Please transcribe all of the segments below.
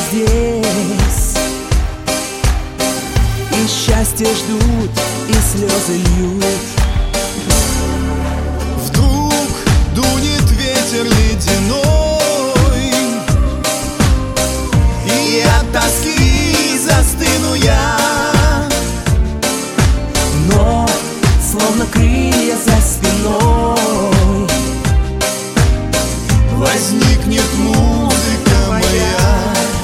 здесь, и счастье ждут, и слезы льют. Вдруг дунет ветер ледяной, и от тоски застыну я. Но словно крылья за спиной Возникнет музыка моя.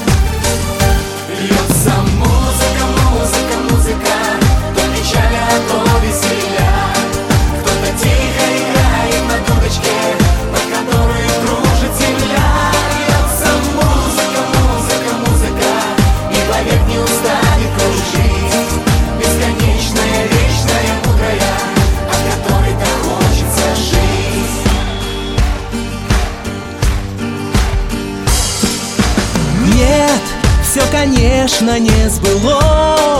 Льется музыка, музыка, музыка, то печаля, то веселья. Кто-то тихо играет на дудочке, под которой кружит земля. Льется музыка, музыка, музыка, и вовек не устанет кружить. Бесконечная, вечная, мудрая, от которой так хочется жить. нет, все, конечно, не сбылось.